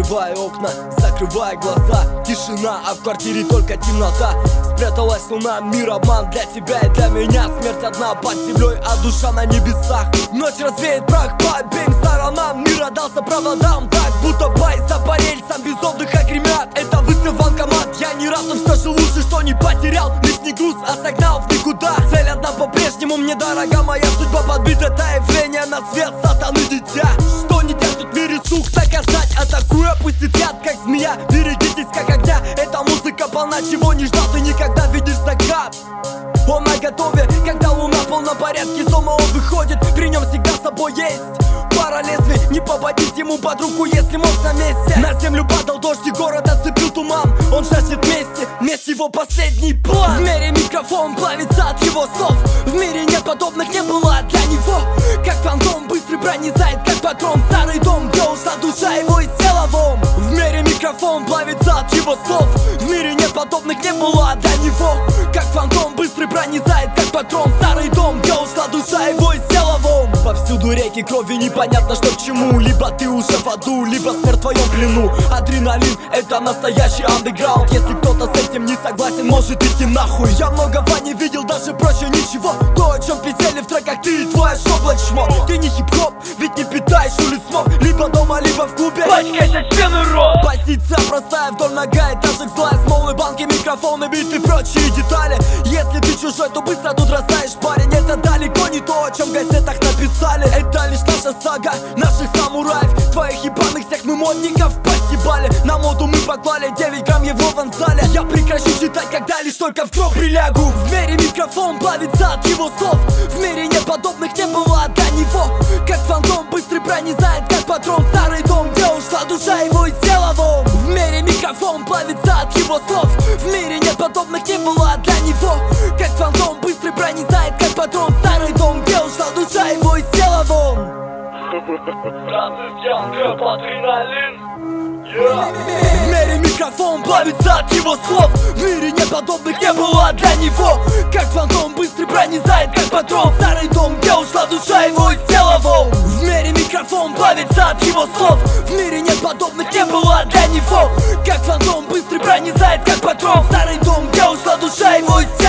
Открывай окна, закрывай глаза. Тишина, а в квартире только темнота. Спряталась луна, мир обман для тебя и для меня. Смерть одна под землей, а душа на небесах. Ночь развеет прах по обеим сторонам. Мир отдался проводам, так будто поезда по рельсам без отдыха гремят. Это выстрел в банкомат, я не рад, но все же лучше, что не потерял лишний груз, а согнал в никуда. Цель одна по-прежнему мне дорога, моя судьба подбита, это явление на свет сатаны дитя. Что не держит в мире сух, наказать, атакуя, пустит яд, как змея. Берегитесь, как огня, эта музыка полна, чего не ждал, ты никогда видишь закат. Он наготове, когда луна в полном порядке, дома он выходит, при нем всегда с собой есть пара лезвий. Не попадись ему под руку, если мост на месте. На землю падал дождь и город оцепил туман. Он жаждет мести, месть его последний план. В мире микрофон плавится от его слов. В мире нет подобных, не было для него. Как фантом быстрый пронизает, как патрон старый дом, где ушла душа его из тела вон. В мире микрофон плавится от его слов. В мире нет подобных, не было для него. Как фантом быстрый пронизает, как патрон старый дом, где ушла душа его из тела вон. Повсюду реки крови, непонятно что к чему. Либо ты уже в аду, либо смерть в твоем плену. Адреналин — это настоящий андеграунд. Если кто-то с этим не согласен, может идти нахуй. Я многого не видел, даже проще ничего. То, о чем писали в треках ты и твой шоблочмо. Ты не хип-хоп, ведь не питаешь улиц смог. Либо дома, либо в клубе, пачкайся члены рот. позиция простая, вдоль нога, этажек злая. Смолы, банки, микрофоны, биты, прочие детали. Если ты чужой, то быстро тут растаешь, парень. Это далеко не то, о чем в газетах написали. Это лишь наша сага, наших самураев. Твоих ебаных всех мы модников постебали. На моду мы поклали 9 грамм его в ванзале. Я прекращу читать, когда лишь только в гроб прилягу. В мире микрофон плавится от его слов. В мире нет подобных, не было до него. Как фантом быстрый пронизает, как патрон старый дом, где ушла душа его из тела вон. В мире микрофон плавится от его слов. В мире нет подобных, не было для него. Как фантом быстрый пронизает, как патрон старый дом, где ушла душа его из тела вон. В мире микрофон плавится от его слов. В мире нет подобных, не было для него. Как фантом быстрый пронизает, как патрон старый дом, где ушла душа его из тела вон. В мире микрофон плавится от его слов. В мире нет подобных, не было для него. Как фантом быстрый пронизает, как патрон старый дом, где ушла душа его из